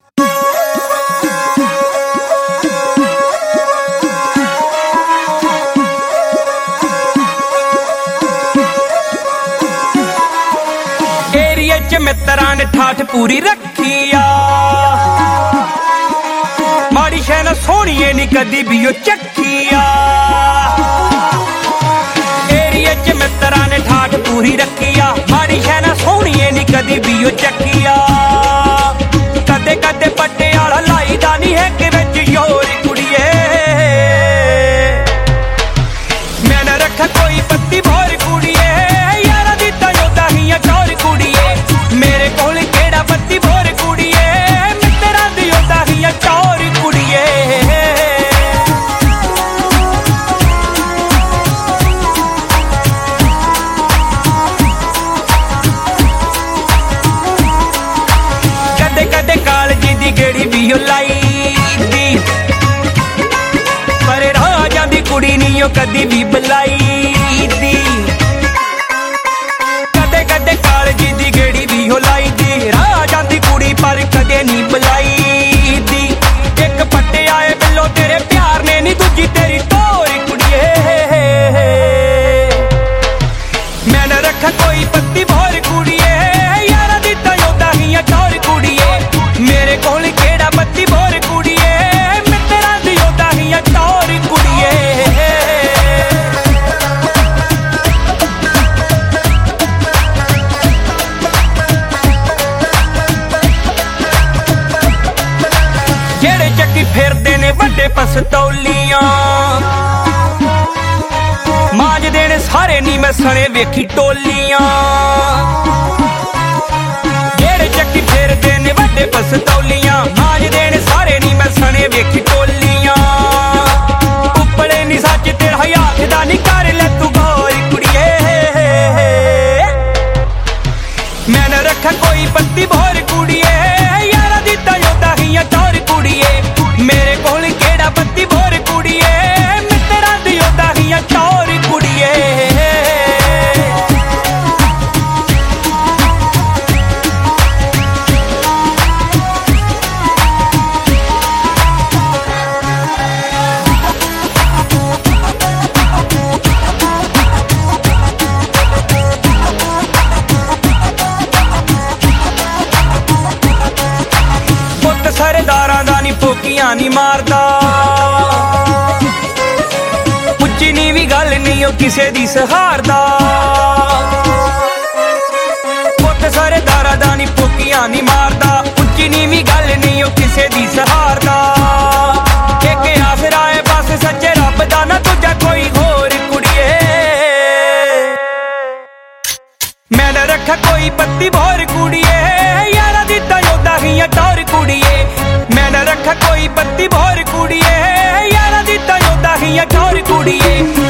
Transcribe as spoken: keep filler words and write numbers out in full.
Area च मित्रां ने ठाठ पूरी रखी आ, माड़ी शै ना सोहणीए नी कदी भी ओ चखी आ। एरिया च मित्रां ने ठाठ पूरी रखी आ, माड़ी शै ना सोहणीए नी कदी भी ओ चखी आ। कदे कदे पट्टे आला लाई दा नी है कि विच योर कुड़िए, मैं ना रखा कोई पत्ती भोर कुड़िए, यारा दी तां योदा हियां चोर कुड़िए। मेरे कोल केड़ा पत्ती भोर कुड़िए, मित्रां दी योदा हियां चोर कुड़िए। कदे कदे कालजी दी गेड़ी भी ओ लाई दी, पर राजां दी कुड़ी नी ओ कदी भी बुलाई दी। कदे कदे कालजी दी गेड़ी भी ओ लाई दी, राजां दी कुड़ी पर कदे नी बुलाई दी। एक पट्टे आए बिल्लो तेरे प्यार ने नी दूजी तेरी तोर कुड़िए, मैं ना रखा कोई पत्ती भोर कुड़िए, यारा दी तां योदा हियां चोर कुड़िए। मेरे कोल केड़ा पत्ती भोर कुड़िए, मित्रां दी योदा हियां चोर कुड़िए। जेड़े चक्की फिरदे ने वड्डे पसतौलियां, मांजदे ने सारे नी मैं सने वेखी टोलियां। जेड़े चक्की फिरदे ने वड्डे पसतौलियां, मांजदे ने सारे नी मैं सने वेखी टोलियां। उपले नी सच तेरा हयात दा नी कर ले तू गौर कुड़िए, मैं ना रखा कोई पत्ती भोर कुड़िए, यारा दी तां योदा हियां चोर कुड़िए। मेरे कोल केड़ा पत्ती भोर कुड़िए, मित्रां दी योदा हियां चोर कुड़िए। पुत्त सरदारां दा नी फोकियां नी मारदा, उच्ची नीवी गल नी ओ किसे दी सहारदा। पुत्त सरदारां दा नी फोकियां नी मारदा, उच्ची नीवी गल नी ओ किसे दी सहारदा। एक आसरा है बस सच्चे रब दा ना दूजा कोई होर कुड़िए, मैं ना रखा कोई पत्ती भोर कुड़िए, यारा दी तां योदा हियां टोर कुड़िए। मैं ना रखा कोई पत्ती भोर कुड़िए, यारा दी तां योदा हियां टोर कुड़िए।